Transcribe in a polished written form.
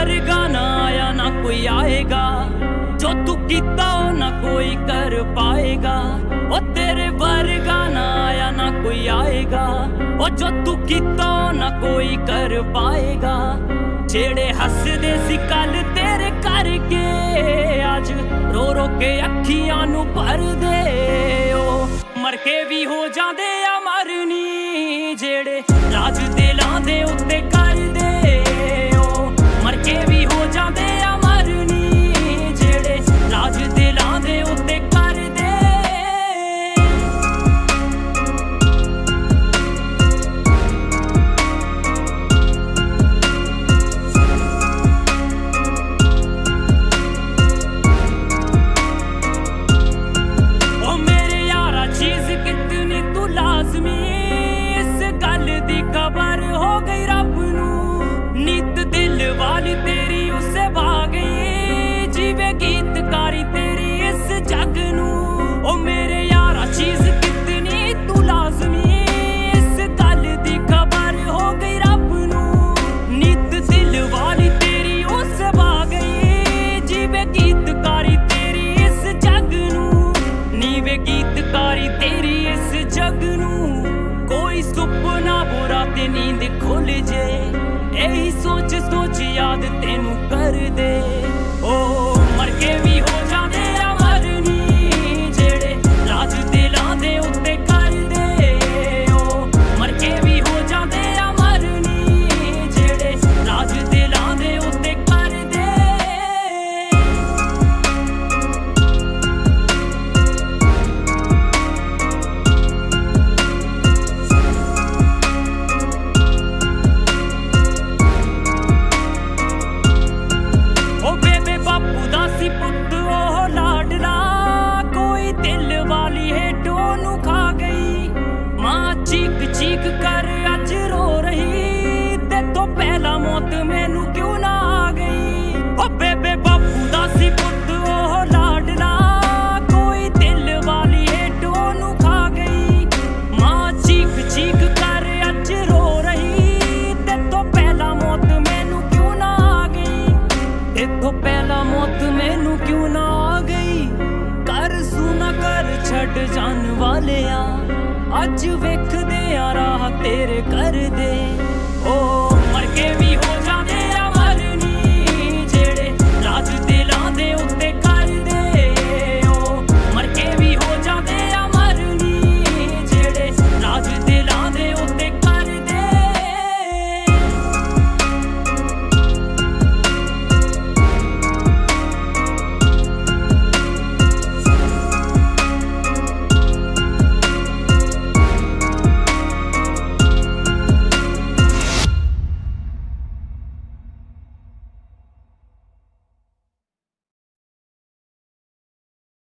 वर्गा ना आया ना कोई आएगा, जो तू कीता हो ना कोई कर पाएगा। ओ तेरे वर्गा ना आया ना कोई आएगा, ओ जो तू कीता हो ना कोई कर पाएगा। जेड़े हसदे सी कल तेरे करके आज रो रो के अखियां नू भर दे। ओ मर के भी हो जांदे अमर नी, जेड़े राज दिलां दे उत्ते कर दे। ओ मर के भी हो जांदे अमर नी, जेड़े राज दिलां दे उत्ते कर दे। इस गल दी खबर हो गई रब नू, नित दिल वाली तेरी उससे भाग गई। जीवे गीतकारी तेरी इस जग नू, ओ मेरे यारा चीज कितनी तू लाजमी। इस गल दी खबर हो गई रब नू, नित दिल वाली तेरी उससे भाग गई। जीवे गीतकारी तेरी इस जग नू, नीवे गीतकारी तेरी इस जग नू। कोई सुपना बुरा ते नींद खुल जे, यही सोच सोच याद तेनू कर दे। ओ मर के भी हो जांदे अमर नी, जेड़े राज दिलां दे उत्ते कर दे। ओ मर के भी हो जांदे अमर नी, जेड़े राज दिलां दे उत्ते कर दे। पुत ओह लाडला कोई दिल वाली हेठो नू खा गई। मां चीख चीख कर अज रो रही, ते तो पहला मौत मैनू क्यों ना आ गई। ओ बेबे बापू दा सी पुत ओह लाडला कोई दिल वाली हेठो नू खा गई। मां चीख चीख कर अज रो रही, ते तो पहला मौत मैनू क्यों ना आ गई। ते तो पहला मौत मैनू क्यों ना आ गई। कर सुना कर छड़ जान वाले आ, अज वेखदे आ राह तेरे कर दे। ओ